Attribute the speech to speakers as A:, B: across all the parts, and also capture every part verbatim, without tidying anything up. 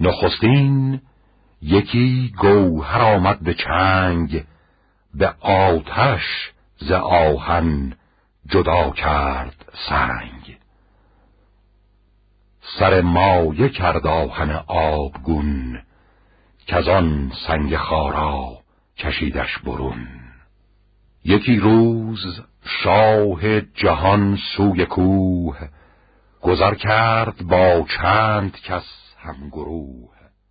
A: نخستین یکی گوهر آمد به چنگ، به آتش ز آهن جدا کرد سنگ. سر مایه کرد آهن آبگون، کزان سنگ خارا کشیدش برون. یکی روز شاه جهان سوی کوه، گذر کرد با چند کس هم گروه.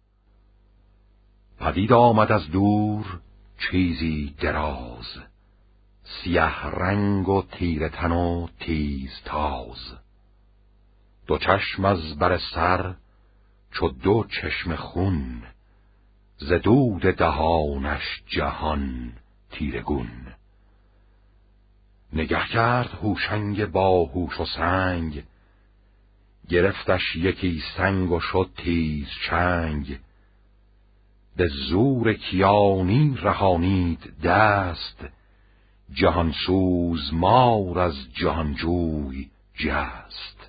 A: پدید آمد از دور چیزی دراز، سیه رنگ و تیره تن و تیز تاز. دو چشم از بر سر چو دو چشم خون، ز دود دهانش جهان تیرگون. نگه کرد هوشنگ با هوش و سنگ، گرفتش یکی سنگ و شد تیز چنگ. به زور کیانی رهانید دست، جهان سوز مار از جهانجوی جست.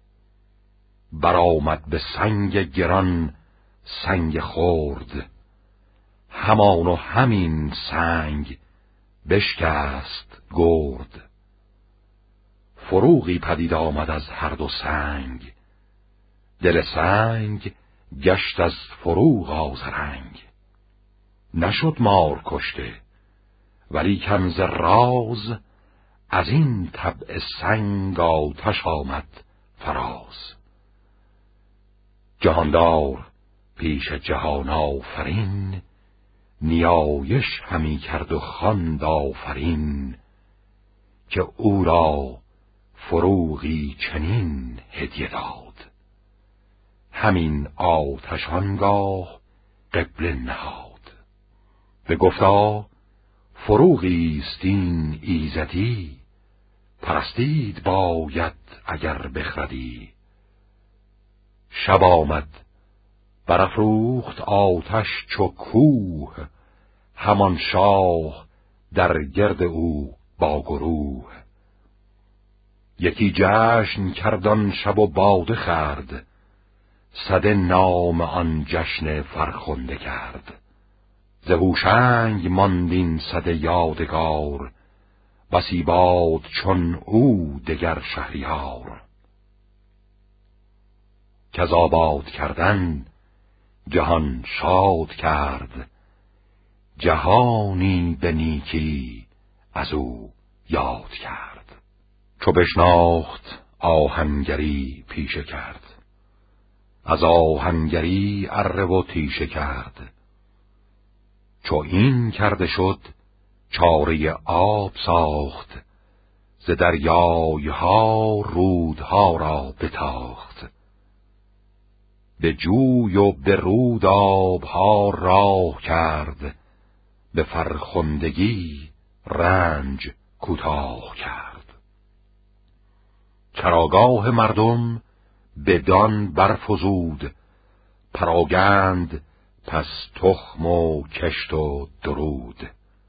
A: برآمد به سنگ گران سنگ خرد، همان و همین سنگ بشکست گرد. فروغی پدید آمد از هر دو سنگ، دل سنگ گشت از فروغ آذرنگ. نشد مار کشته ولیکن ز راز، از این طبع سنگ آتش آمد فراز. جهاندار پیش جهان آفرین، نیایش همی کرد و خواند آفرین. که او را فروغی چنین هدیه داد، همین آتش آنگاه قبله نهاد. به گفتا فروغی است این ایزدی، پرستید باید اگر بخردی. شب آمد برافروخت آتش چو کوه، همان شاه در گرد او با گروه. یکی جشن کردان شب و باده خورد، سده نام آن جشن فرخنده کرد. ز هوشنگ ماند این سده یادگار، بسی باد چون او دگر شهریار. کز آباد کردن جهان شاد کرد، جهانی به نیکی از او یاد کرد. چو بشناخت آهنگری پیشه کرد، از آهنگری اره و تیشه کرد. چو این کرده شد چاره آب ساخت، ز دریای ها رودها را بتاخت. به جوی و به رود آبها راه کرد، به فرخندگی رنج کوتاه کرد. چراگاه مردم بدان برفزود، پراگند پس تخم و کشت و درود.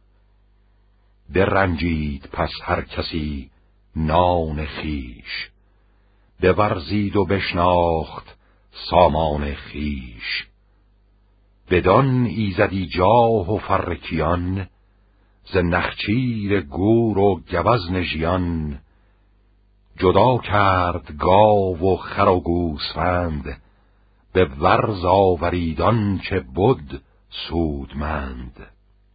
A: برنجید پس هر کسی نان خیش، بورزید و بشناخت سامان خیش. بدان ایزدی جاه و فرکیان، ز نخچیر گور و گوزن ژیان. جدا کرد گاو و خر و گوسفند، به ورز آوریدان چه بد سودمند.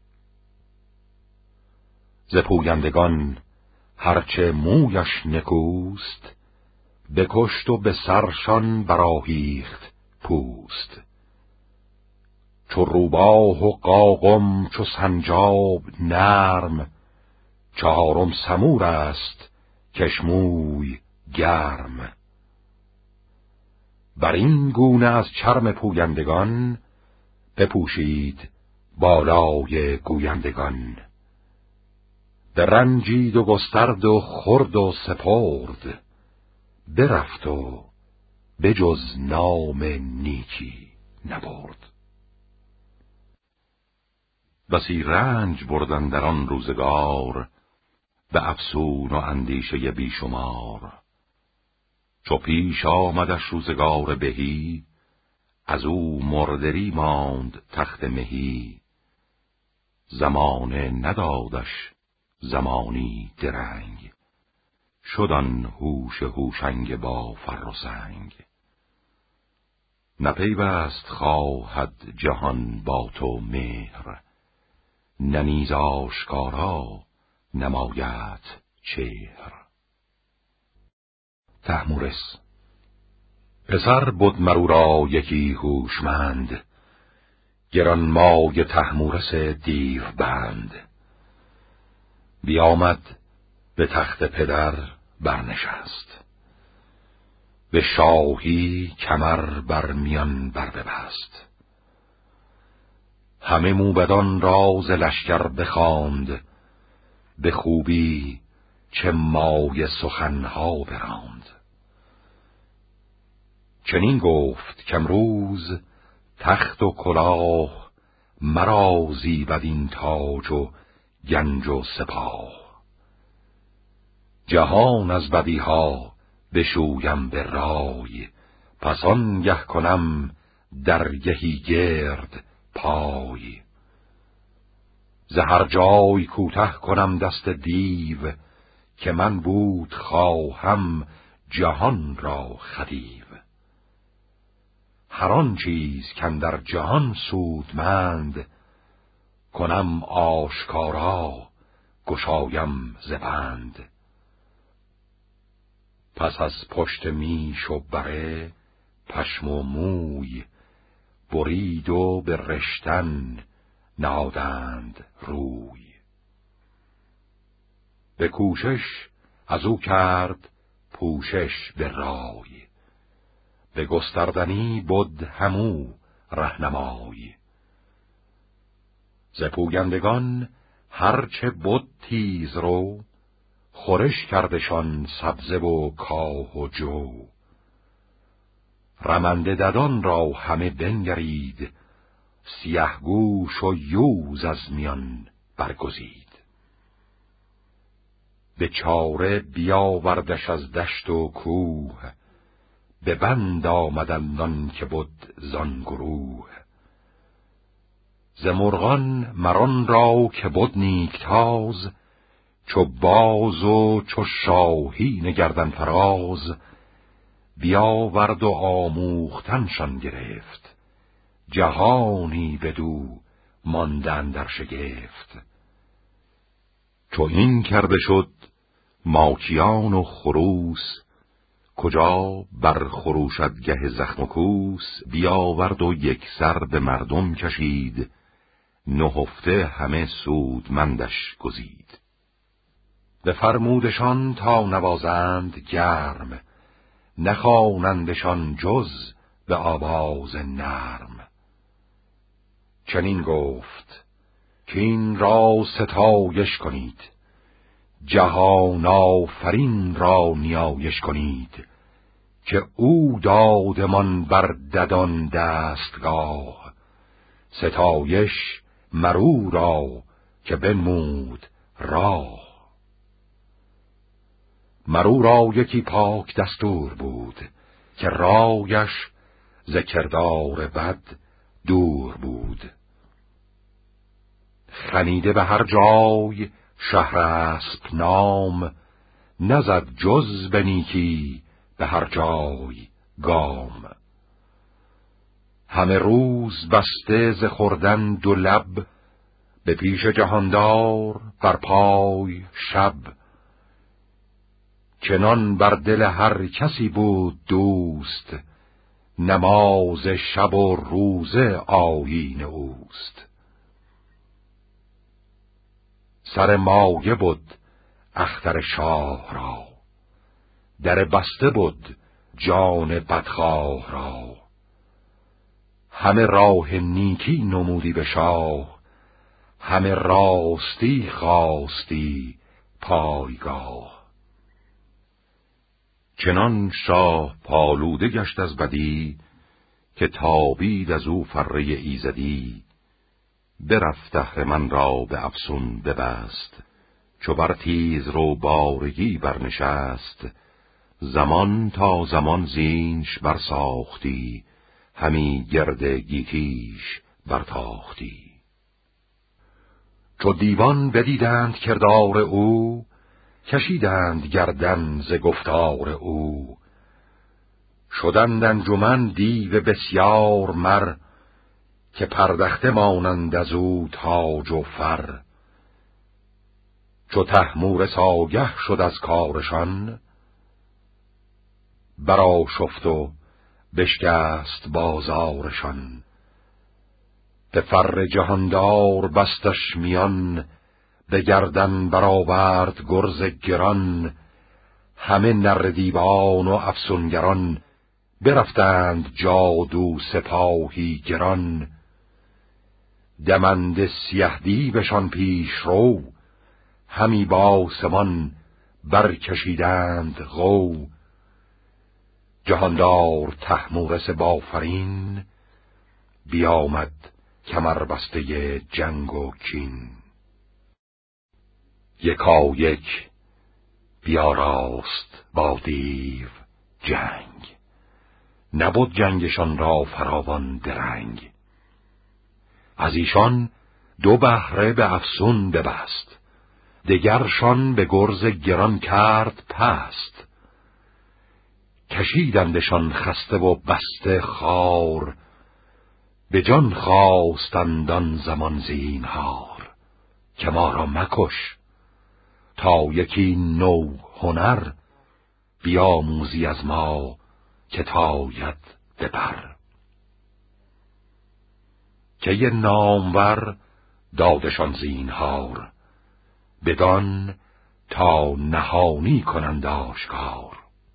A: ز پویندگان هرچه مویش نکوست، بکشت و به سرشان برآهیخت پوست. چو روباه و قاقم چو سنجاب نرم، چهارم سمور است کشموی گرم. بر این گونه از چرم پویندگان، بپوشید بالای گویندگان. برنجید و گسترد و خورد و سپرد، برفت و بجز نام نیکی نبرد. بسی رنج بردن در آن روزگار، به افسون و اندیشه بیشمار. چو پیش آمدش روزگار بهی، از او مردری ماند تخت مهی، زمانه ندادش زمانی درنگ، شدن هوش هوشنگ با فر و سنگ. نپیوست خواهد جهان با تو مهر، نه نیز آشکارا نماید چهر. تحمورث پسر بود مرو را یکی هوشمند، گرانمایه تحمورث دیو بند. بیامد به تخت پدر برنشست، به شاهی کمر بر میان بر ببست. همه موبدان راز لشکر بخواند، به خوبی چه مایه سخنها براند. چنین گفت کامروز تخت و کلاه، مرا زیبد این تاج و گنج و سپاه. جهان از بدیها بشویم به رای، پس آنگه کنم درگهی گرد پای. ز هر جای کوته کنم دست دیو، که من بود خواهم جهان را خدیو. هر آن چیز کاندر جهان سودمند، کنم آشکارا گشایم ز بند. پس از پشت میش و بره پشم و موی، برید و به رشتن نهادند روی. به کوشش از او کرد پوشش به رای، به گستردنی بد همو رهنمای. ز پویندگان هرچه بد تیز رو، خورش کردشان سبزه و کاه و جو. رمنده ددان را همه بنگرید، سیه گوش و یوز از میان برگزید. به چاره بیاوردش از دشت و کوه، به بند آمدند آن که بد زان گروه. ز مرغان مران را که بد نیکتاز، چو باز و چو شاهین گردن فراز. بیاورد و آموختنشان گرفت، جهانی بدو ماندن در شگفت. چو این کرده شد ماکیان و خروس، کجا بر خروشدگه زخم و کوس. بیاورد و یک سر به مردم کشید، نهفته همه سودمندش گزید. به فرمودشان تا نوازند گرم، نخوانندشان جز به آواز نرم. چنین گفت که این را ستایش کنید، جهان آفرین را نیایش کنید. که او دادمان بر ددان دستگاه، ستایش مرو را که بنمود راه. مرو را یکی پاک دستور بود، که رایش ز کردار بد دور بود. خنیده به هر جای شهراسپ نام، نزد جز به نیکی به هر جای گام. همه روز بسته ز خوردن دو لب، به پیش جهاندار بر پای شب. چنان بر دل هر کسی بود دوست، نماز شب و روزه آیین اوست. سر مایه بود اختر شاه را، در بسته بود جان بدخواه را. همه راه نیکی نمودی به شاه، همه راستی خواستی پایگاه. چنان شاه پالوده گشت از بدی، که تابید از او فره ایزدی. برفت اهرمن را به افسون ببست، چو بر تیز رو بارگی برنشست. زمان تا زمان زینش برساختی، همی گرد گیتیش برتاختی. چو دیوان بدیدند کردار او، کشیدند گردن ز گفتار او. شدند انجمن دیو بسیار مر، که پردخته مانند از او تاج و فر. چو طهمورث آگه شد از کارشان، برآشفت و بشکست بازارشان. به فر جهاندار بستش میان، به گردن برآورد گرز گران. همه نر دیوان و افسونگران، برفتند جادو سپاهی گران. دمنده سیه دیوشان پیش رو، همی باسمان برکشیدند غو. جهاندار طهمورث بافرین، بیامد کمر بسته جنگ و کین. یکا یک بیاراست با دیو جنگ، نبود جنگشان را فراوان درنگ. از ایشان دو بهره به افسون ببست، دگرشان به گرز گران کرد پست. کشیدندشان خسته و بسته خار، به جان خواستند آن زمان زینهار. که ما را مکش تا یکی نو هنر، بیاموزی از ما که تاید ببر. که یه نامور دادشان زینهار، بدان تا نهانی کنند آشکار.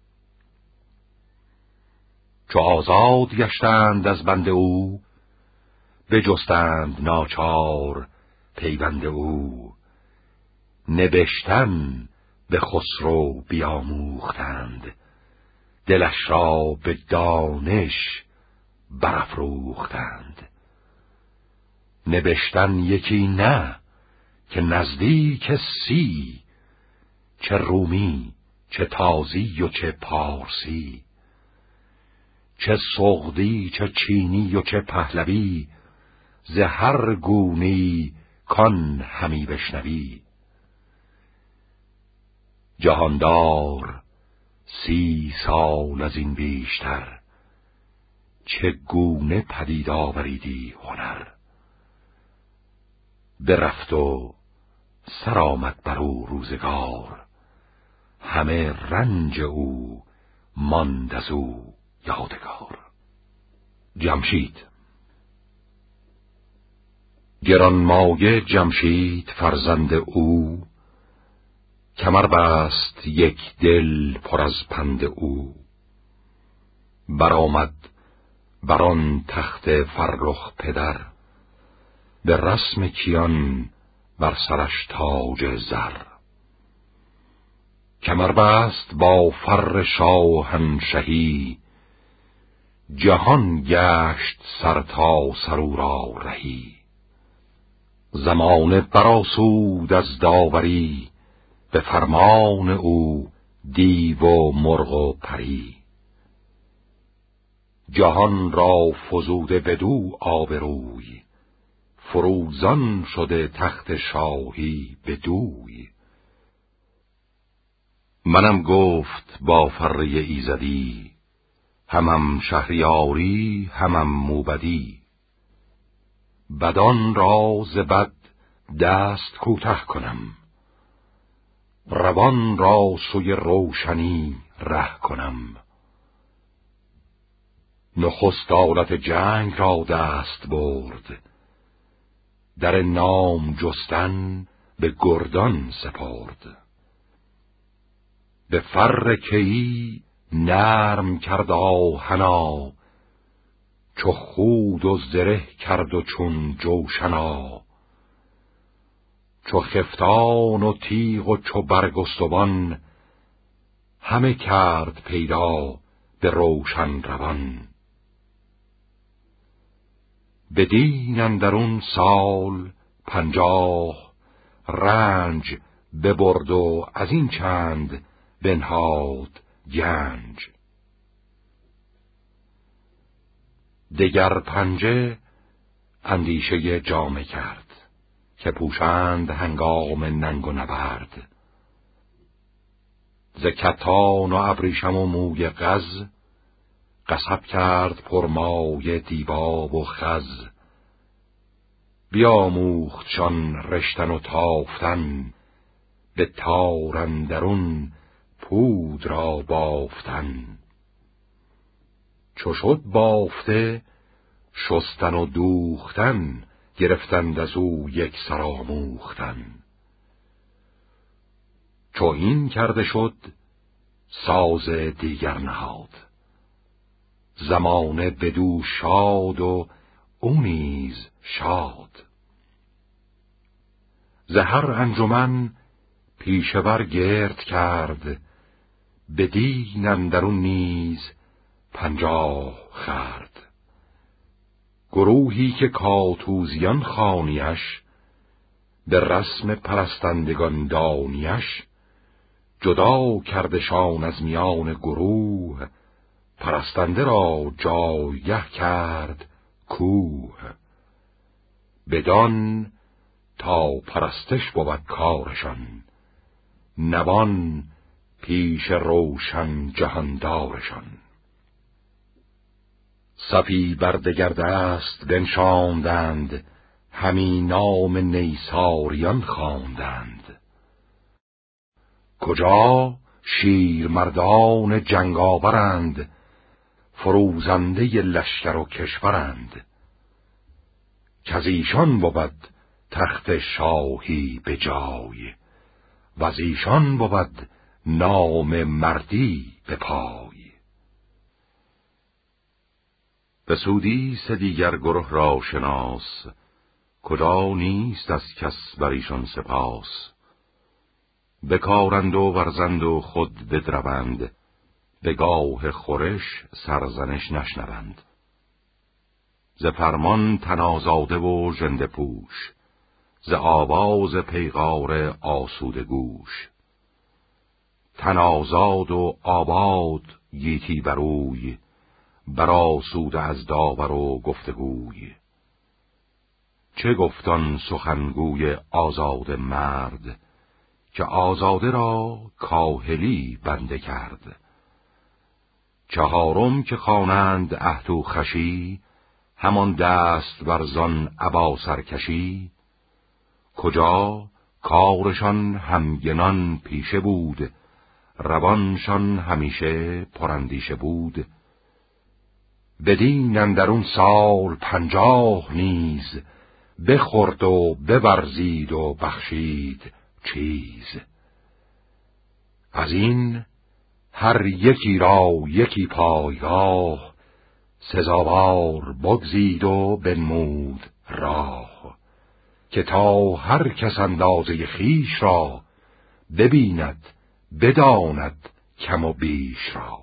A: چو آزاد گشتند از بند او، بجستند ناچار پیوند او. نبشتن به خسرو بیاموختند، دلش را به دانش برافروختند. نبشتن یکی نه که نزدیک سی، چه رومی چه تازی و چه پارسی. چه سغدی چه چینی و چه پهلوی، ز هر گونی کان همی بشنوی. جهاندار سی سال از این بیشتر، چه گونه پدید آوریدی هنر. برفت و سر آمد بر او روزگار، همه رنج او ماند از او یادگار. جمشید. گرانمایه جمشید فرزند او، کمر بست یک دل پر از پند او. برآمد بران تخت فرخ پدر، به رسم کیان بر سرش تاج زر. کمر بست با فر شاهنشهی، جهان گشت سر تا سر او را رهی. زمانه برآسود از داوری، به فرمان او دیو و مرغ و پری. جهان را فزوده بدو آبروی، فروزان شده تخت شاهی بدوی. منم گفت با فره ایزدی، همم شهریاری همم موبدی. بدان را ز بد دست کوته کنم، روان را سوی روشنی ره کنم. نخست آلت جنگ را دست برد، در نام جستن به گردان سپرد. به فر کیی نرم کرد آهنا، چو خود و زره کرد و چون جوشنا. چو خفتان و تیغ و چو برگستوان، همه کرد پیدا به روشن روان. بدین اندرون سال پنجاه رنج ببرد و از این چند بنهاد گنج. دگر پنجه اندیشه جامه کرد، که پوشند هنگام ننگ و نبرد. ز کتان و ابریشم و موی قز، قصب کرد پرمای دیباب و خز. بیاموختشان رشتن و تافتن، به تار اندرون پود را بافتن. چو شد بافته شستن و دوختن، گرفتند از او یک سر آموختن. چو این کرده شد ساز دیگر نهاد، زمانه بدو شاد و او نیز شاد. ز هر انجمن پیشور گرد کرد، بدین اندرون نیز پنجاه خرد. گروهی که کاتوزیان خوانیش، به رسم پرستندگان دانیش. جدا کردشان از میان گروه، پرستنده را جایگه کرد کوه. بدان تا پرستش بود کارشان، نوان پیش روشن جهاندارشان. صفی بر دگر دست بنشاندند، همی نام نیساریان خواندند. کجا شیرمردان جنگاورند، فروزنده لشکر و کشورند. کز ایشان بود تخت شاهی به جای، و از ایشان بود نام مردی به پای. به سودی سه دیگر گروه را شناس، کجا نیست از کس بر ایشان سپاس. بکارند و ورزند و خود بدروند، به گاه خورش سرزنش نشنوند. ز فرمان تن آزاده و ژنده پوش، ز آواز پیغار آسوده گوش. تن آزاد و آباد گیتی بروی، برآسوده از داور و گفتگوی. چه گفتان سخنگوی آزاد مرد، که آزاده را کاهلی بنده کرد. چهارم که خوانند عهد و خوشی، همان دست ورزان ابا سرکشی. کجا کارشان همگنان پیشه بود، روانشان همیشه پراندیشه بود. بدین اندرون سال پنجاه نیز، بخورد و بورزید و بخشید چیز. از این هر یکی را یکی پایگاه، سزاوار بگزید و بنمود راه. که تا هر کس اندازه خویش را، ببیند بداند کم و بیش را.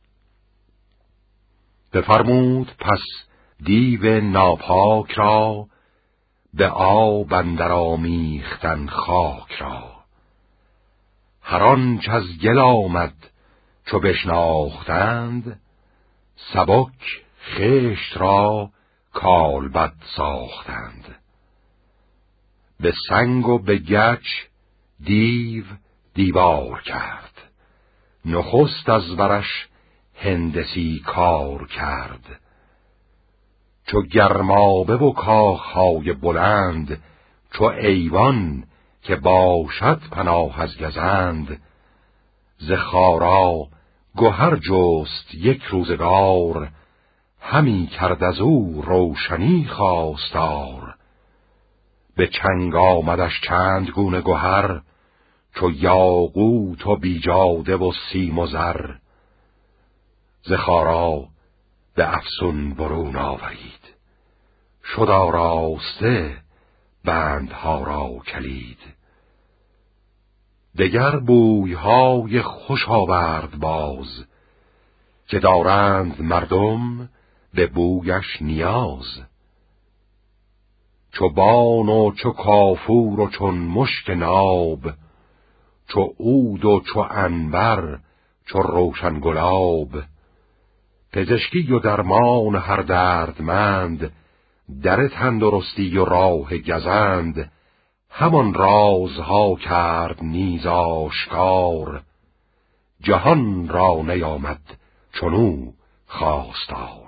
A: بفرمود پس دیو ناپاک را، به آب اندر آمیختن خاک را. هر آنچ از گل آمد چو بشناختند، سبک خشت را کالبد ساختند. به سنگ و به گچ دیو دیوار کرد، نخست از برش هندسی کار کرد. چو گرمابه و کاخهای بلند، چو ایوان که باشد پناه از گزند. ز خارا گهر جست یک روزگار، همی کرد از او روشنی خواستار. به چنگ آمدش چند گونه گهر، چو یاقوت و بیجاده و سیم و زر. ز خارا به افسون برون آورید، شد آراسته بندها را کلید. دگر بویهای خوش آورد باز، که دارند مردم به بویش نیاز. چو بان و چو کافور و چون مشک ناب، چو عود و چو عنبر چو روشن گلاب. پزشکی و درمان هر دردمند، در تندرستی و راه گزند، همان رازها کرد نیز آشکار، جهان را نیامد چنو خواستار.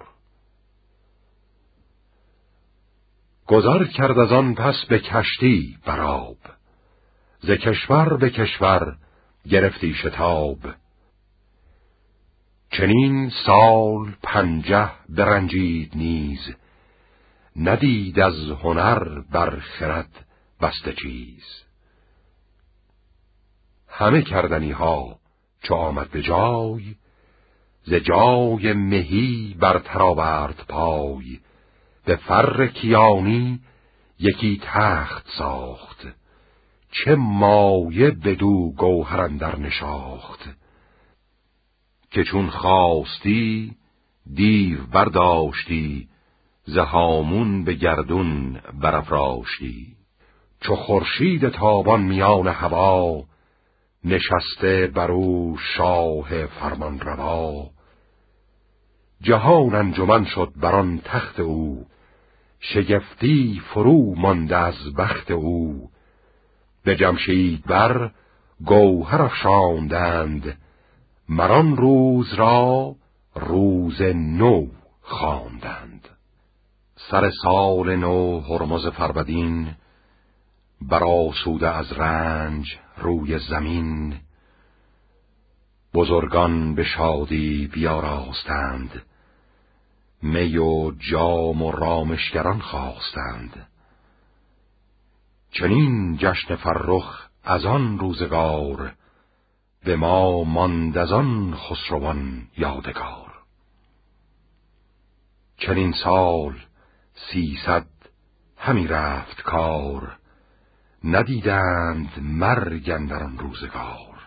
A: گذر کرد از آن پس به کشتی برآب، ز کشور به کشور گرفتی شتاب. چنین سال پنجه برنجید نیز، ندید از هنر بر خرد بسته چیز. همه کردنی ها چو آمد به جای، ز جای مهی برتر آورد پای. به فر کیانی یکی تخت ساخت، چه مایه بدو گوهر اندر نشاخت. که چون خواستی دیو برداشتی، ز هامون به گردون برافراشتی. چو خورشید تابان میان هوا، نشسته برو شاه فرمان روا. جهان انجمن شد بران تخت او، شگفتی فرو مانده از بخت او. به جمشید بر گوهر افشاندند، مران روز را روز نو خواندند. سر سال نو هرمز فرودین، برآسوده از رنج روی زمین. بزرگان به شادی بیاراستند، می و جام و رامشگران خواستند. چنین جشن فرخ از آن روزگار، به ما ماند از آن خسروان یادگار. چنین سال سیصد همی رفت کار، ندیدند مرگ اندر آن روزگار.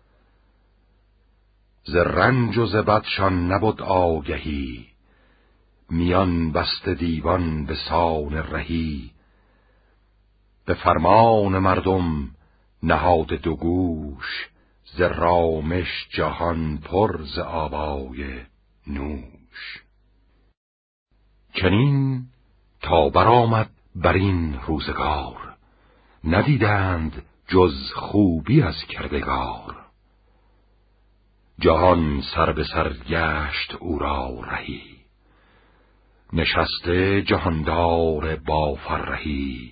A: ز رنج و ز بدشان نبود آگهی، میان بسته دیوان به سان رهی. به فرمان مردم نهاد دو گوش، ز رامش جهان پر ز آوای نوش. چنین تا برآمد بر این روزگار، ندیدند جز خوبی از کردگار. جهان سر به سر گشت او را رهی، نشسته جهاندار با فرهی.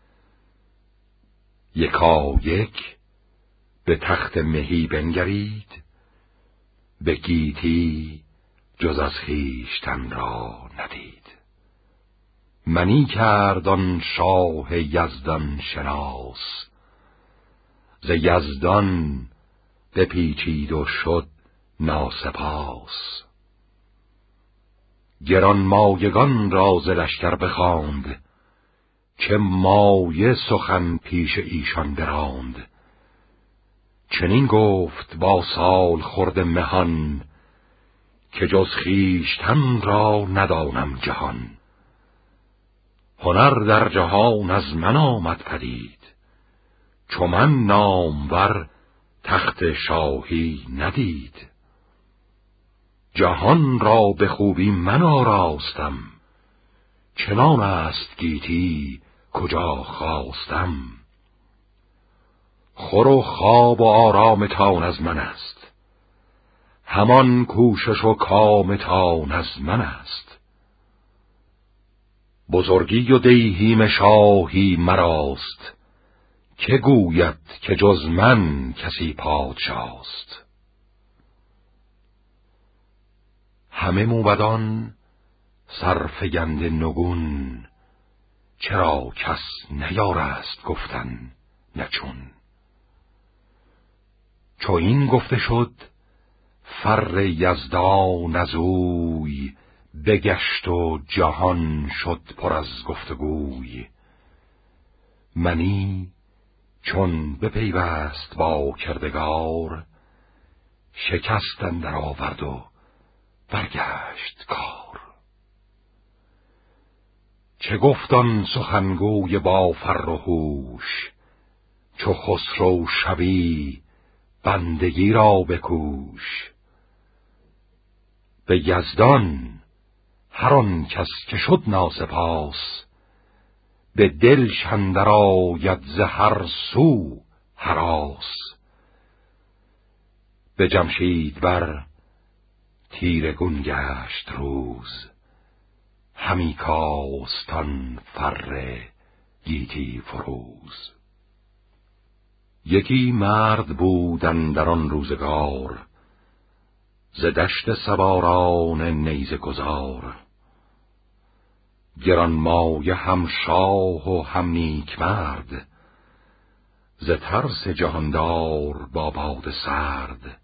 A: یکا یک به تخت مهی بنگرید، به گیتی جز از خویشتن را ندید. منی کرد آن شاه یزدان شناس، ز یزدان بپیچید و شد ناسپاس. گرانمایگان را ز لشکر بخواند، چه مایه سخن پیش ایشان براند. چنین گفت با سال خورد مهان، که جز خویشتن را ندانم جهان. هنر در جهان از من آمد پدید، چو من نامور تخت شاهی ندید. جهان را به خوبی من آراستم، چنان است گیتی کجا خواستم. خور و خواب و آرام تان از من است، همان کوشش و کام تان از من است. بزرگی و دیهیم شاهی مراست، که گوید که جز من کسی پادشاست. همه موبدان سرفگنده نگون، چرا کس نیارست گفتن نچون. چو این گفته شد فر یزدان از اوی، بگشت و جهان شد پر از گفتگوی. منی چون بپیوست با کردگار، شکست اندر آورد و برگشت کار. چه گفتان سخنگوی با فر و هوش، چو خسرو شوی بندگی را بکوش. به یزدان هر آن کس که شد ناسپاس، به دلش اندر آید ز هر سو هراس. به جمشید بر تیرگون گشت روز، همی کاستان فر گیتی فروز. یکی مرد بود اندر آن روزگار، ز دشت سواران نیزه گذار. گرانمایه هم شاه و هم نیک مرد، ز ترس جهاندار با باد سرد.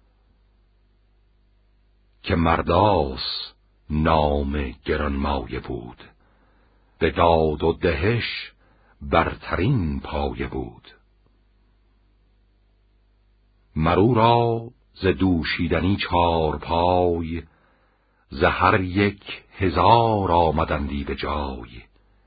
A: که مرداس نام گرانمایه بود، به داد و دهش برترین پایه بود. مرو را ز دوشیدنی چار پای، ز هر یک هزار آمدندی به جای.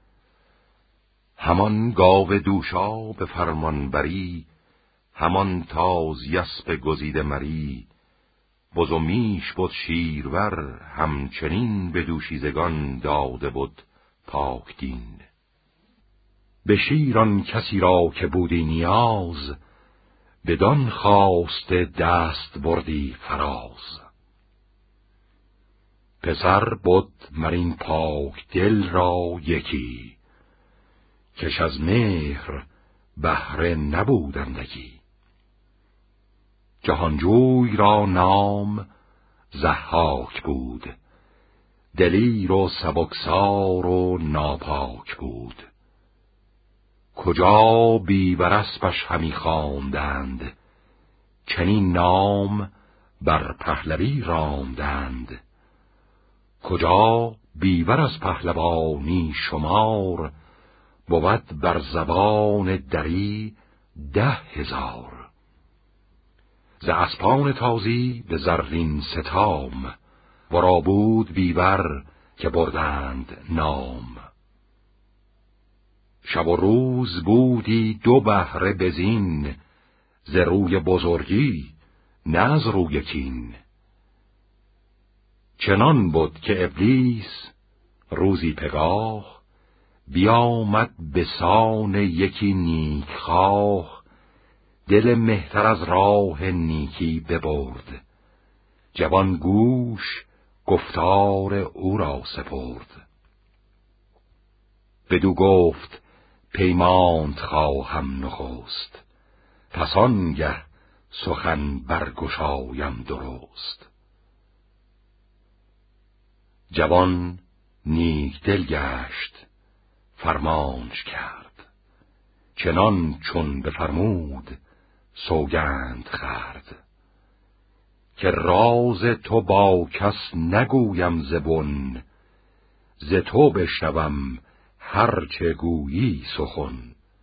A: همان گاو دوشا به فرمان بری، همان تاز یسپ گزیده مری. بز و میش بود شیرور، همچنین به دوشیزگان داده بود پاک دین. به شیران کسی را که بودی نیاز، بدان خواست دست بردی فراز. پسر بود مرین پاک دل را یکی، کش از مهر بهره نبودندگی. جهانجوی را نام ضحاک بود، دلیر و سبکسار و ناپاک بود. کجا بیبر اسپش همی خواندند، چنین نام بر پهلوی راندند. کجا بیبر از پهلوانی شمار، بود بر زبان دری ده هزار. ز اسپان تازی به زرین ستام، ورا بود بیبر که بردند نام. شب و روز بودی دو بهره بزین، ز روی بزرگی نه از روی کین. چنان بود که ابلیس روزی پگاه، بیامد به سان یکی نیکخواه. دل مهتر از راه نیکی ببرد، جوان گوش گفتار او را سپرد. بدو گفت پیمانت خواهم نخست، پس آنگه سخن برگشایم درست. جوان نیک دل گشت فرمانش کرد، چنان چون بفرمود سوگند خورد. که راز تو با کس نگویم ز بن، ز تو بشنوم هر چه گویی سخن.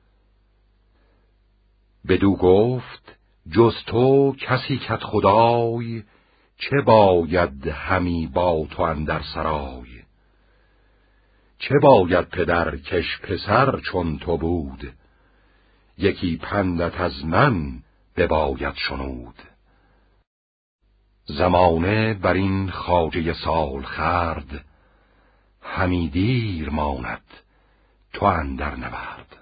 A: بدو گفت جز تو کسی کت خدای، چه باید همی با تو اندر سرای. چه باید پدر کش پسر چون تو بود، یکی پندت از من بباید شنود. زمانه بر این خواجه سال خرد، همی دیر ماند تو اندر نبرد.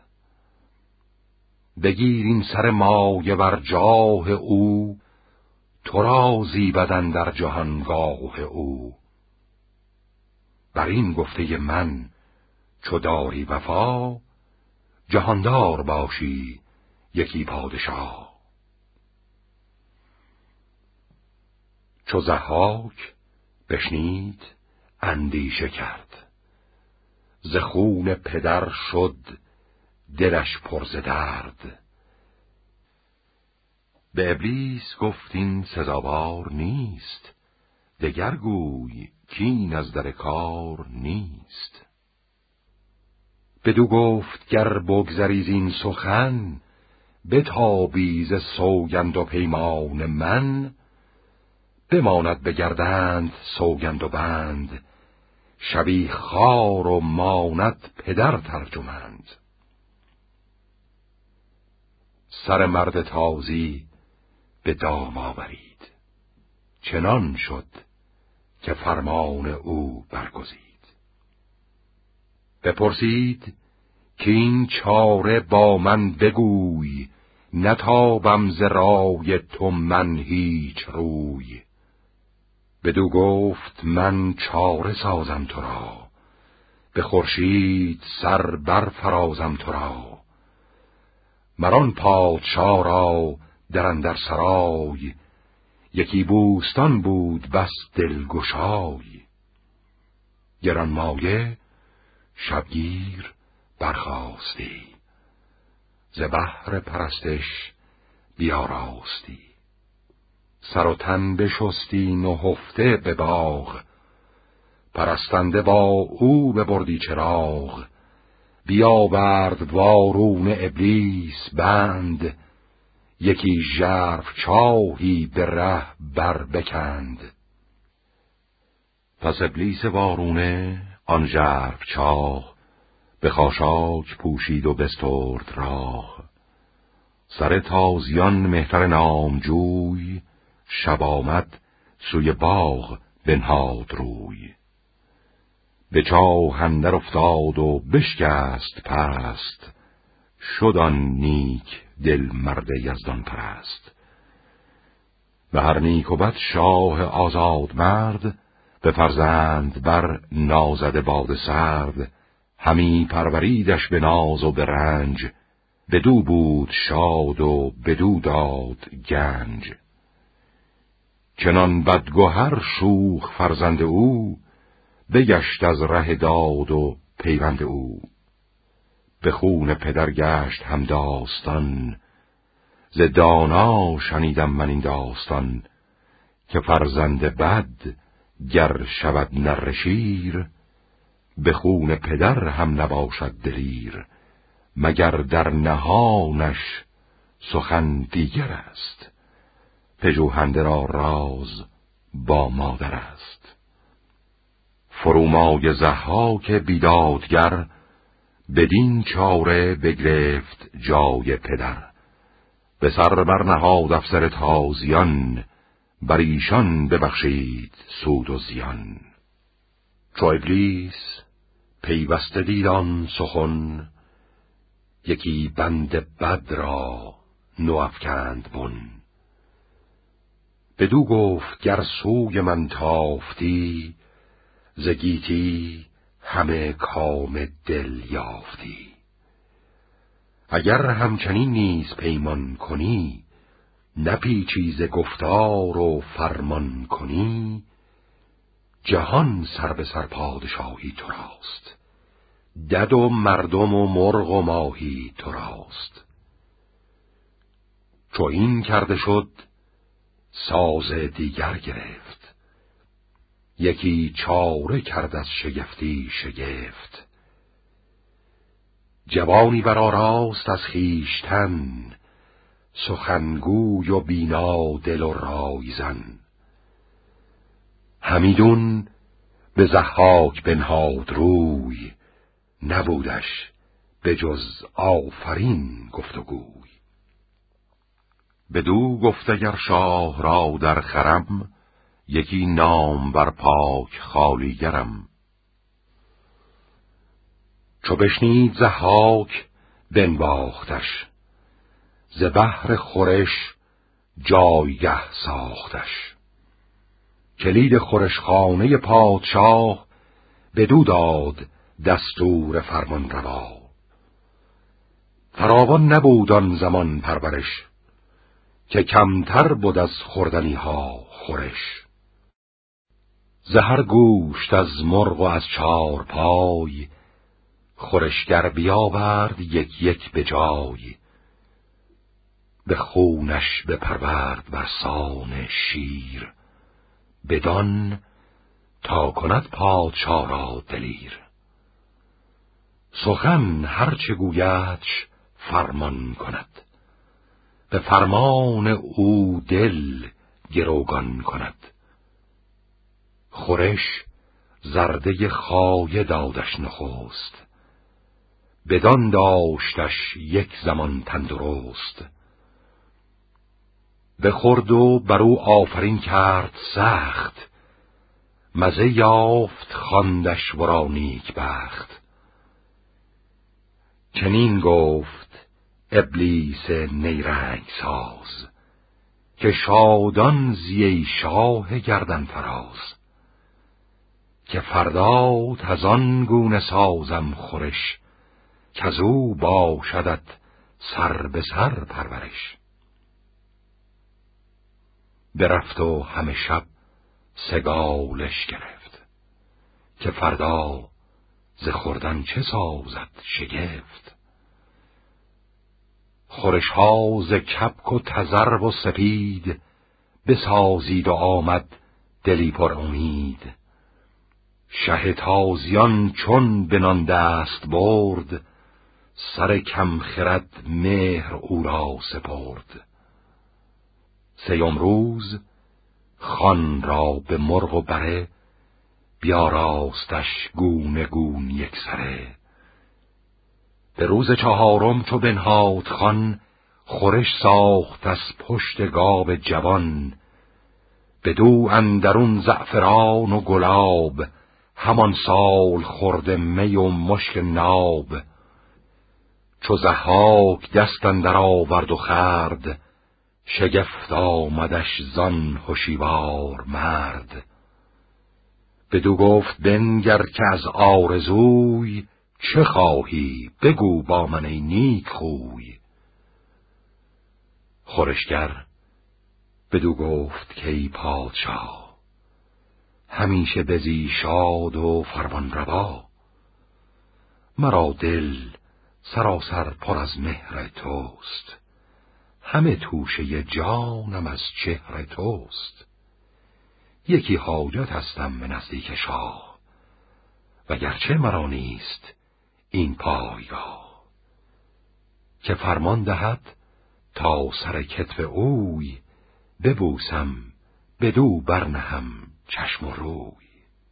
A: بگیر این سر مایه بر جاه او، تو را زیبدن در جهانگاه او. بر این گفته من چو داری وفا، جهاندار باشی یکی پادشاه. چو ضحاک بشنید اندیشه کرد، ز خون پدر شد دلش پر ز درد. به ابلیس گفت این سزاوار نیست، دگر گوی کین از در کار نیست. بدو گفت گر بگذری زین سخن، بتابی ز سوگند و پیمان من. بماند بگردند سوگند و بند، شبی خوار و ماند پدر ترجمند. سر مرد تازی به دام آورید، چنان شد که فرمان او برگزید. بپرسید که این چاره با من بگوی، نتابم ز رای تو من هیچ روی. بدو گفت من چاره سازم تو را، به خورشید سر بر فرازم تو را. مران پادشا را در اندر سرای، یکی بوستان بود بس دلگشای. گرانمایه شبگیر برخاستی، ز بهر پرستش بیاراستی. سر و تن بشستی نهفته به باغ، پرستنده با او ببردی چراغ. بیاورد وارون ابلیس بند، یکی ژرف چاهی به ره بر بکند. پس ابلیس وارونه آن ژرف چاه، به خاشاک پوشید و بسترد راه. سر تازیان مهتر نامجوی، شب آمد سوی باغ بنهاد روی. به چاه اندر افتاد و بشکست پست، شد آن نیک دل مرد یزدان پرست. به هر نیک و بد شاه آزاد مرد، به فرزند بر نازده باد سرد. همی پروریدش به ناز و به رنج، بدو بود شاد و بدو داد گنج. چنان بدگهر شوخ فرزند او، بگشت از ره داد و پیوند او. به خون پدر گشت هم داستان، ز دانا شنیدم من این داستان. که فرزند بد گر شود نره شیر، به خون پدر هم نباشد دلیر. مگر در نهانش سخن دیگر است، پژوهنده را راز با مادر است. فرومای ضحاک بیدادگر، بدین چاره بگرفت جای پدر. به سر برنهاد افسر تازیان، بر ایشان ببخشید سود و زیان. چو ابلیس پیوسته دید آن سخن، یکی بند بد را نو افکند بن. بدو گفت گر سوی من تافتی، ز گیتی همه کام دل یافتی. اگر همچنین نیز پیمان کنی، نپیچی ز گفتار و فرمان کنی. جهان سر به سر پادشاهی تو راست، دد و مردم و مرغ و ماهی تو راست. چو این کرده شد ساز دیگر گرفت، یکی چاره کرد از شگفتی شگفت. جوانی برآراست از خویشتن، سخنگوی و بینا دل و رایزن. همیدون به ضحاک بنهاد روی، نبودش به جز آفرین گفت و گوی. بدو گفت اگر شاه را در خرم، یکی نام بر پاک خالیگرم. چو بشنید ضحاک بنواختش، ز بهر خورش جایگه ساختش. کلید خورشخانه پادشاه، بدو داد دستور فرمان روا. فراوان نبود آن زمان پرورش، که کمتر بود از خوردنی ها خورش. ز هر گوشت از مرغ و از چار پای، خورشگر بیاورد یک یک به جای. به خونش بپرورد بر سان شیر، بدان تا کند پادشا را دلیر. سخن هرچه گویدش فرمان کند، به فرمان او دل گروگان کند. خورش زرده خایه دادش نخست، بدان داشتش یک زمان تندرست. بخورد و بر او آفرین کرد سخت، مزه یافت خواندش ورا نیک بخت. چنین گفت ابلیس نیرنگ ساز، که شادان زی شاه گردن فراز. که فردا تزان گونه سازم خورش، کزو باشدت سر به سر پرورش. برفت و همه شب سگالش گرفت، که فردا ز خوردن چه سازد شگفت. خورش ها ز کبک و تذرو و سپید، بسازید و آمد دلی پر امید. شه تازیان چون بنان دست برد، سر کم خرد مهر او را سپرد. سیوم روز خان را به مرغ و بره، بیاراستش گونه گون یک سره. به روز چهارم چو بنهاد خان، خورش ساخت از پشت گاو جوان. بدو اندرون زعفران و گلاب، همان سال خورده می و مشک ناب. چو ضحاک دست اندر آورد و خورد، شگفت آمدش زان هوشیوار مرد. بدو گفت بنگر که از آرزوی، چه خواهی بگو با من ای نیک خوی. خورشگر بدو گفت که ای پادشاه، همیشه بزی شاد و فرمان روا. مرا دل سراسر پر از مهر توست، همه توشه جانم از چهر توست. یکی حاجت هستم به نزدیک شاه، وگرچه مرا نیست این پایگاه. که فرمان دهد تا سر کتف اوی، ببوسم بدو برنهم چشم و روی.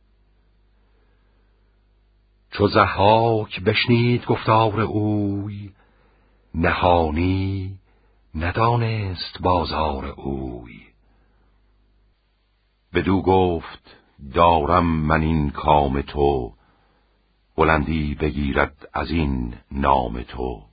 A: چو ضحاک بشنید گفتار اوی، نهانی ندانست بازار اوی. بدو گفت دارم من این کام تو، بلندی بگیرد از این نام تو.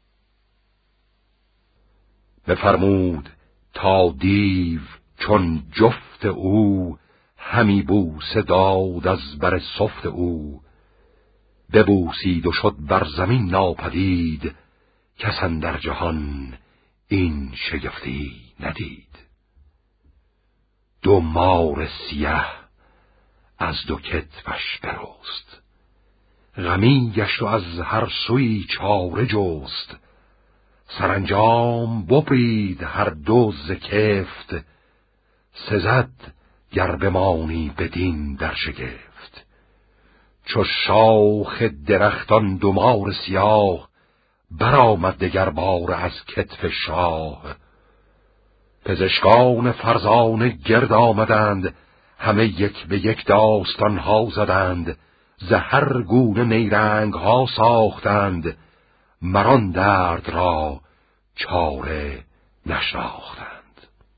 A: بفرمود تا دیو چون جفت او، همی بوسه داد از بر سفت او. ببوسید و شد بر زمین ناپدید، کس اندر جهان این شگفتی ندید. دو مار سیه از دو کتفش برست، غمی گشت و از هر سوی چاره جست. سرانجام ببرید هر دو ز کفت، سزد گر بمانی بدین در شگفت. چو شاخ درختان دو مار سیاه، برآمد دگر بار از کتف شاه. پزشکان فرزانه گرد آمدند، همه یک به یک داستان ها زدند. ز هر گونه نیرنگ ها ساختند، مران درد را چاره نشناختند.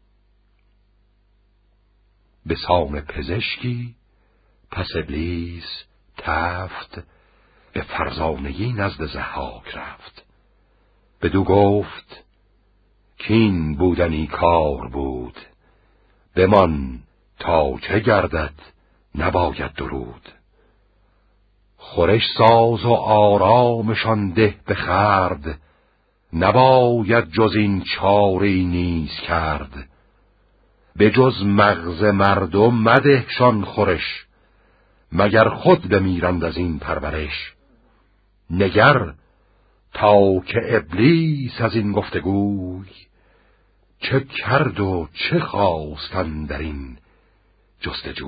A: به سام پزشکی پس ابلیس تفت، به فرزانگی نزد ضحاک رفت. بدو گفت کین بودنی کار بود، بمان تا چه گردد نباید درود. خورش ساز و آرامشان ده بخورد، نباید جز این چاری نیز کرد. به جز مغز مردم مدهشان خورش، مگر خود بمیرند از این پرورش. نگر تا که ابلیس از این گفتگوی، چه کرد و چه خواستن در این جستجوی.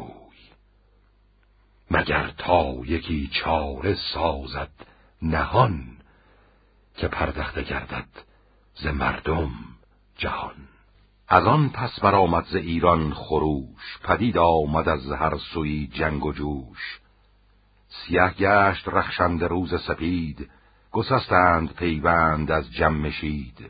A: مگر تا یکی چاره سازد نهان، که پردخته گردد ز مردم جهان. از آن پس برآمد ز ایران خروش، پدید آمد از هر سوی جنگ و جوش. سیه گشت رخشنده روز سپید، گسستند پیوند از جمشید.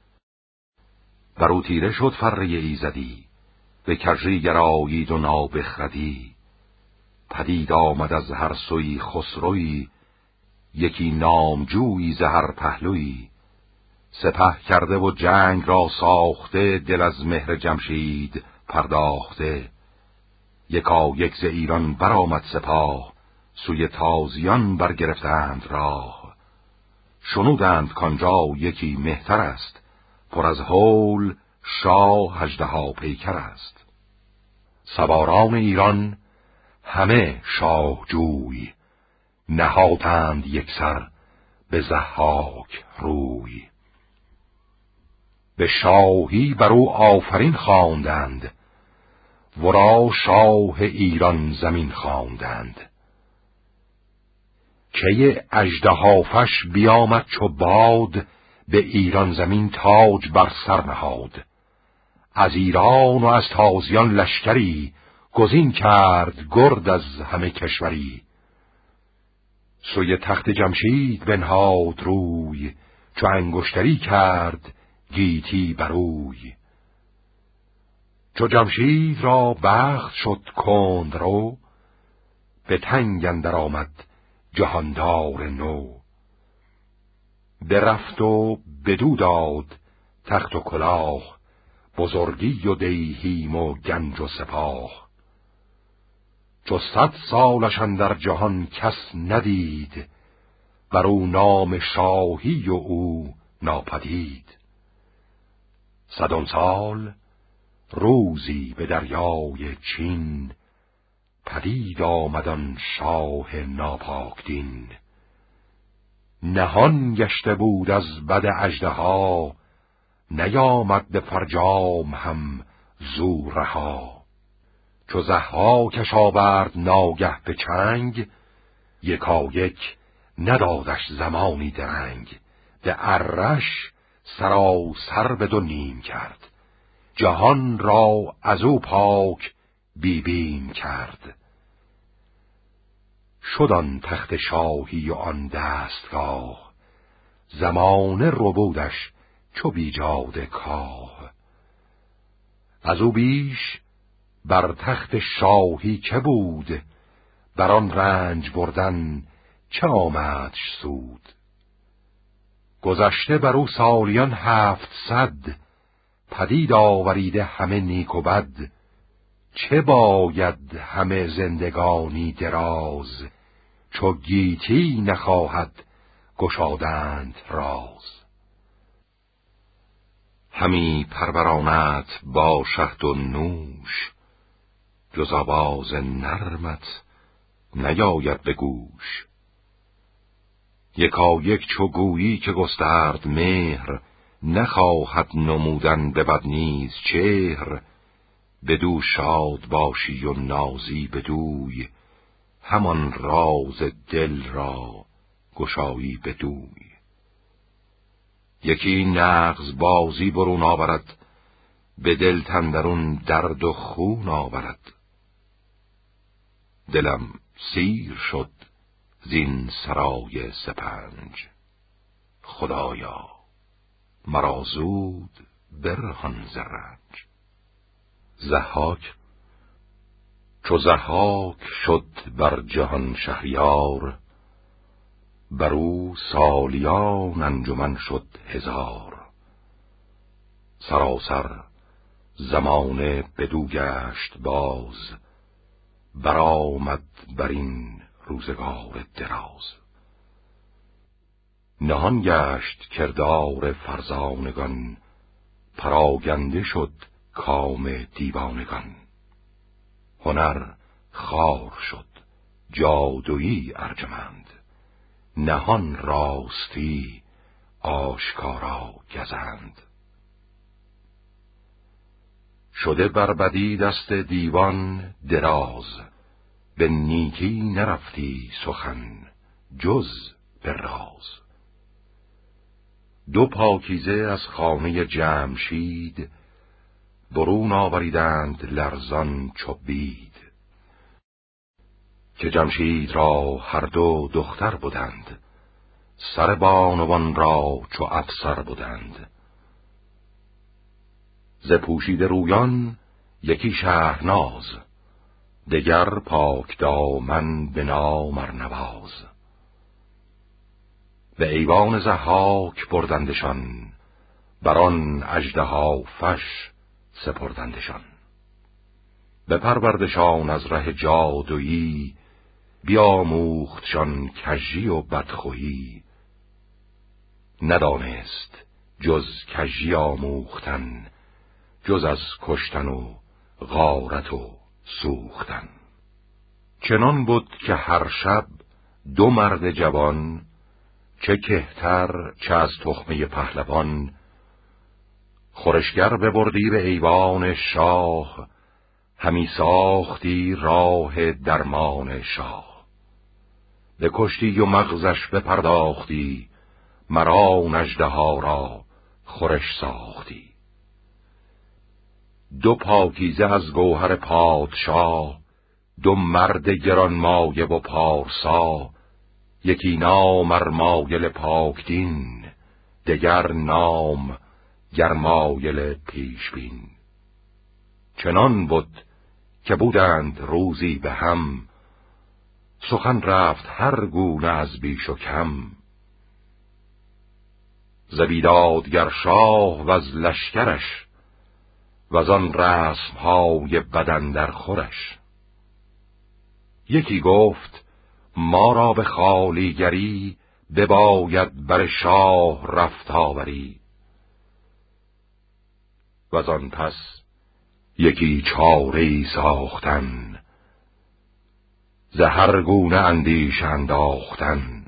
A: برو تیره شد فره ایزدی، به کژی گرایید و نابخردی. پدید آمد از هر سوی خسروی، یکی نامجویی ز هر پهلوی. سپه کرده و جنگ را ساخته، دل از مهر جمشید پرداخته. یکا یک ز ایران برآمد سپاه، سوی تازیان برگرفتند راه. شنودند کانجا یکی مهتر است، پر از هول شاه اژدها پیکر است. سواران ایران همه شاه جوی، نهادند یکسر به ضحاک روی. به شاهی بر او آفرین خواندند، ورا شاه ایران زمین خواندند. که اژدهافش بیامد چو باد، به ایران زمین تاج بر سر نهاد. از ایران و از تازیان لشکری، گزین کرد گرد از همه کشوری. سوی تخت جمشید بنهاد روی، چو انگشتری کرد گیتی بروی. چو جمشید را بخت شد کند رو، به تنگ اندر آمد جهاندار نو. برفت و بدو داد تخت و کلاه، بزرگی و دیهیم و گنج و سپاه. چو صد سالش اندر جهان کس ندید، بر او نام شاهی و او ناپدید. صدم سال روزی به دریای چین، پدید آمدان شاه ناپاک دین. نهان گشته بود از بد اژدها، نیامد به فرجام هم زو رها. چو ضحاکش آورد ناگه به چنگ، یکا یک ندادش زمانی درنگ. به ارش سراسر به دو نیم کرد، جهان را از او پاک بی بیم کرد. شد آن تخت شاهی و آن دستگاه، زمانه ربودش چو بیجاد کاه. از او بیش بر تخت شاهی چه بود، بر آن رنج بردن چه آمدش سود. گذشته بر او سالیان هفت صد، پدید آوریده همه نیک و بد. چه باید همه زندگانی دراز، چو گیتی نخواهد گشادند راز. همی پرورانت با شهد و نوش، جز آواز نرمت نیاید به گوش. یکا یک چو گویی که گسترد مهر، نخواهد نمودن به بد نیز چهر. بدو شاد باشی و نازی بدوی، همان راز دل را گشایی بدوی. یکی نغز بازی برون آورد، به دل تندرون درد و خون آورد. دلم سیر شد زین سرای سپنج، خدایا مرا زود برهان ز رنج. ضحاک چو ضحاک شد بر جهان شهریار، بر او سالیان انجمن شد هزار. سراسر زمانه بدو گشت باز، برآمد بر این روزگار دراز. نهان گشت کردار فرزانگان، پراگنده شد کام دیوانگان. هنر خوار شد جادویی ارجمند، نهان راستی آشکارا گزند. شده بر بدی دست دیوان دراز، به نیکی نرفتی سخن جز به راز. دو پاکیزه از خانه جمشید، برون آوریدند لرزان چو بید. که جمشید را هر دو دختر بودند، سر بانوان را چو افسر بودند. ز پوشیده رویان یکی شهرناز، دگر پاک دامن به نام ارنواز. به ایوان ضحاک بردندشان، بران اژدها فش سپردندشان. بپروردشان از ره جادویی، بیاموختشان کژی و بدخویی. ندانست جز کژی آموختن، جز از کشتن و غارت و سوختن. چنان بود که هر شب دو مرد جوان، چه کهتر چه از تخمه پهلوان، خورشگر ببردی به ایوان شاه، همی ساختی راه درمان شاه. بکشتی و مغزش بپرداختی، مرا اژدها را خورش ساختی. دو پاکیزه از گوهر پادشاه، دو مرد گرانمایه و پارسا. یکی نام ارمایل پاکدین، دگر نام گرمایل پیشبین. چنان بود که بودند روزی به هم، سخن رفت هر گونه از بیش و کم. ز بیدادگر شاه و از لشکرش، وز آن رسمهای بد اندر خورش. یکی گفت ما را به خالیگری، بباید بر شاه رفت آوری. وز آن پس یکی چاره‌ای ساختن، ز هر گونه اندیشه انداختن.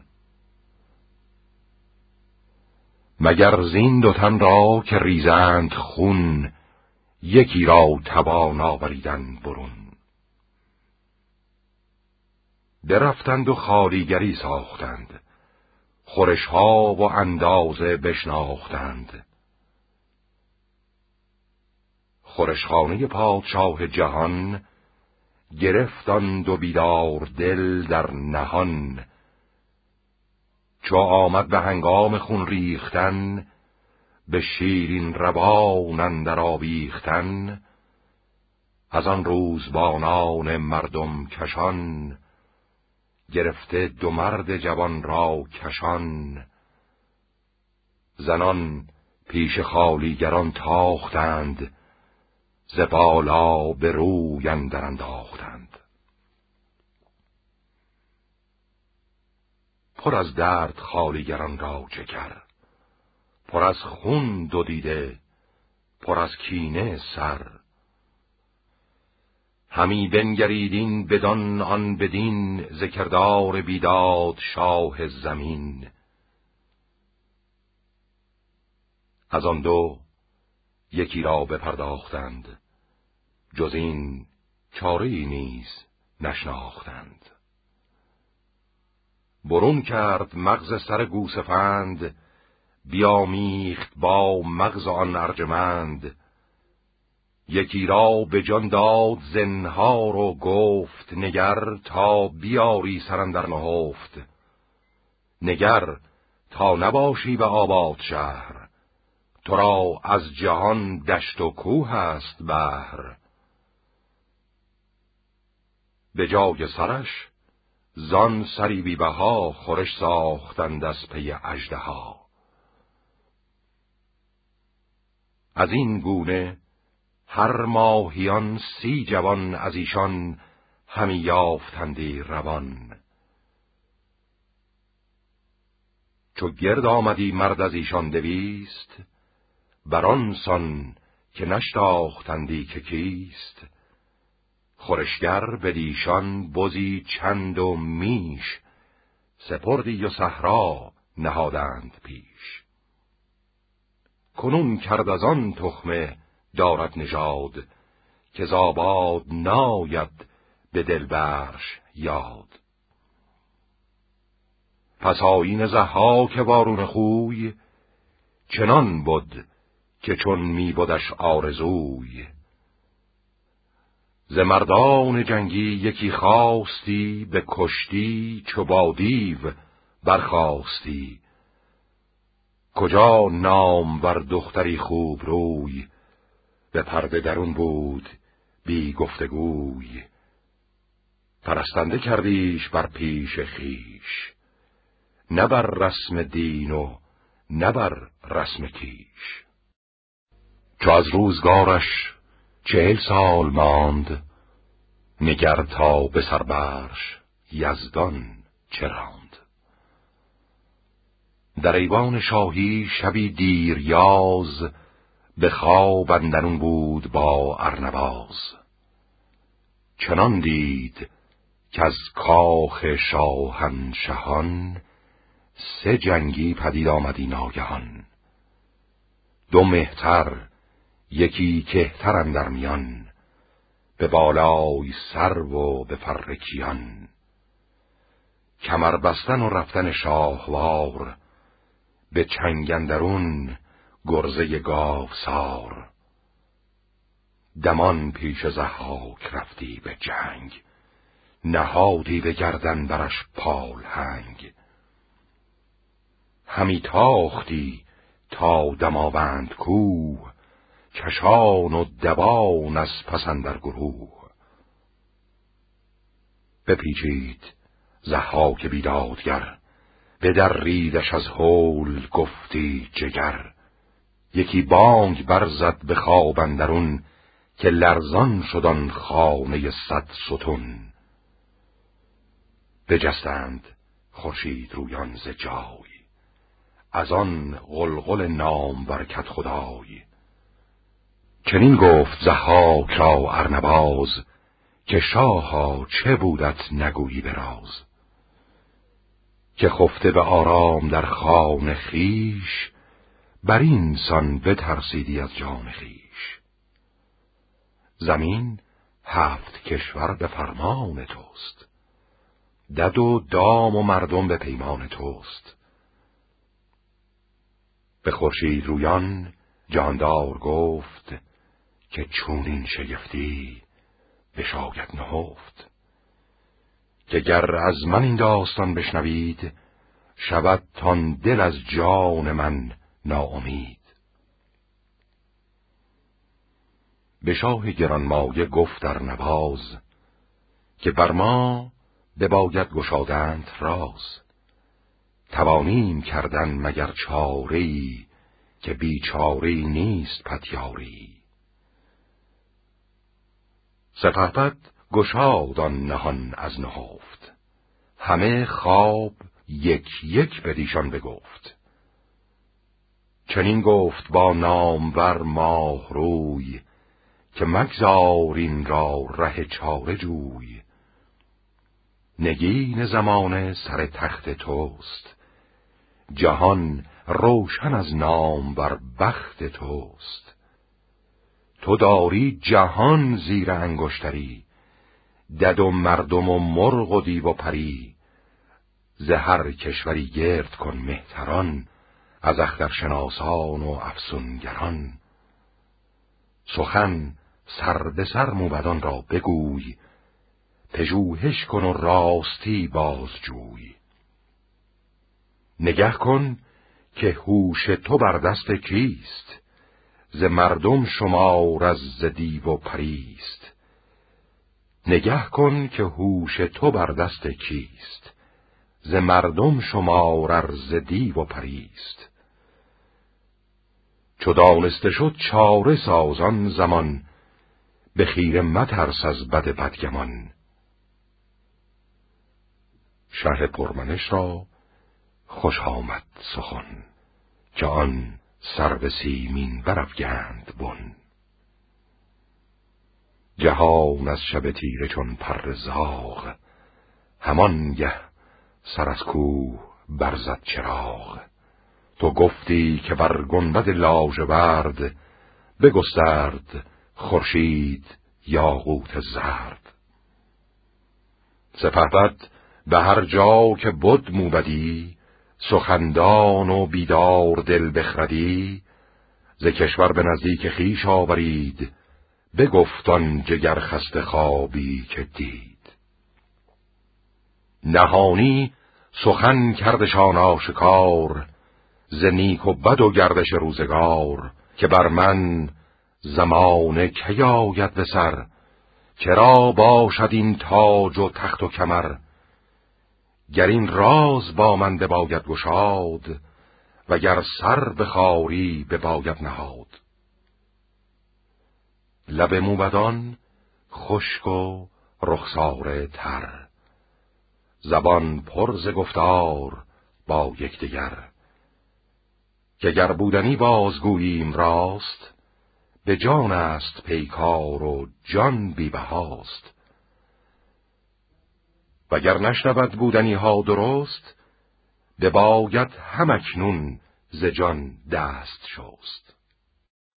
A: مگر زین دو تن را که ریزند خون، یکی را توان آوریدن برون. برفتند و خالیگری ساختند، خورشها و اندازه بشناختند. خورشخانه پادشاه جهان، گرفتند و بیدار دل در نهان. چو آمد به هنگام خون ریختن، به شیرین روان اندر آویختن. از آن روزبانان مردم کشان، گرفته دو مرد جوان را کشان. زنان پیش خالیگران تاختند، ز بالا به روی اندر انداختند. پر از درد خالیگران را جگر، پر از خون دو دیده، پر از کینه سر. همی بنگریدین بدان آن بدین، ز کردار بیداد شاه زمین. از آن دو یکی را بپرداختند، جز این چاره‌ای نیز نشناختند. برون کرد مغز سر گوسفند، بیامیخت با مغز آن ارجمند. یکی را به جان داد زنهار و گفت، نگر تا بیاری سر اندر نهفت. نگر تا نباشی به آباد شهر، تو را از جهان دشت و کوه است بهر. به جای سرش زان سری بی بها، خورش ساختند از پی اژدها. از این گونه هر ماهیان سی جوان، از ایشان همی یافتندی روان. چو گرد آمدی مرد از ایشان دویست، بران سان که نشتاختندی که کیست. خورشگر بدیشان بزی چند و میش، سپردی و صحرا نهادند پیش. کنون کرد از آن تخمه دارد نژاد، که زآباد ناید به دلبرش یاد. پس آیین ضحاک وارون خوی، چنان بود که چون می بودش آرزوی. ز مردان جنگی یکی خواستی، به کشتی چو با دیو برخاستی. کجا نامور دختری خوب روی، به پرده درون بود بی گفتگوی. پرستنده کردیش بر پیش خیش، نه بر رسم دین و نه بر رسم کیش. چو از روزگارش چهل سال ماند، نگر تا به سر برش یزدان چه راند. در ایوان شاهی شبی دیر یاز، به خواب اندرون بود با ارنواز. چنان دید که از کاخ شاهنشهان، سه جنگی پدید آمدی ناگهان. دو مهتر یکی کهتر اندر میان، به بالای سرو و به فر کیان. کمر بستن و رفتن شاهوار، به چنگ اندرون گرزه گاوسار. دمان پیش ضحاک رفتی به جنگ، نهادی به گردن برش پالهنگ. همی تاختی تا دماوند کوه، کشان و دوان از پس اندر گروه. بپیچید ضحاک بیدادگر، بدریدش از هول گفتی جگر. یکی بانگ برزد به خواب اندرون، که لرزان شد آن خانه صد ستون. بجستند خورشید رویان ز جای، از آن غلغل نامور کدخدای. چنین گفت ضحاک را ارنواز، که شاها چه بودت نگویی به راز. که خفته به آرام در خانه خویش، بر این سان بترسیدی از جان خویش. زمین هفت کشور به فرمان توست، دد و دام و مردم به پیمان توست. به خورشید رویان جاندار گفت، که چون این شگفتی بشاید نهفت. که گر از من این داستان بشنوید، شود تان دل از جان من ناامید. به شاه گرانمایه گفت ارنواز، که بر ما بباید گشادند راز. توانیم کردن مگر چاره‌ای، که بیچاره‌ای نیست پتیاری. سپهبد گشاد آن نهان از نهفت، همه خواب یک یک بدیشان بگفت. چنین گفت با نامور ماه روی، که مگذار این را ره چاره جوی. نگین زمانه سر تخت توست، جهان روشن از نامور بخت توست. تو داری جهان زیر انگشتری، دد و مردم و مرغ و دیو و پری. ز هر کشوری گرد کن مهتران، از اخترشناسان و افسونگران. سخن سر به سر موبدان را بگوی، پژوهش کن و راستی بازجوی. نگه کن که هوش تو بر دست کیست، ز مردم شمار از ز دیو و پریست. نگه کن که هوش تو بر دست کیست، ز مردم شمار از ز دیو و پریست. چو دانسته شد چاره سازان زمان، به خیره مترس از بد بدگمان. شه پرمنش را خوش آمد سخن، که آن سرو سیمین برافگند بن. جهان از شب تیره چون پر زاغ، همان گه سر از کوه برزد چراغ. تو گفتی که بر گنبد لاژورد، بگسترد خورشید یاقوت زرد. سپهبد به هر جا که بد موبدی، سخندان و بیدار دل بخردی. ز کشور به نزدیک خویش آورید، بگفت آن جگر خسته خوابی که دید. نهانی سخن کردشان آشکار، ز نیک و بد و گردش روزگار. که بر من زمانه کی آید به سر، چرا باشد این تاج و تخت و کمر؟ گر این راز با من باید گشاد، وگر سر بخاری بباید نهاد. لب موبدان خشک و رخساره تر، زبان پر ز گفتار با یکدیگر. که گر بودنی بازگوییم راست، به جان است پیکار و جان بی بهاست. وگر نشنود بودنی ها درست، بباید هم اکنون ز جان دست شست.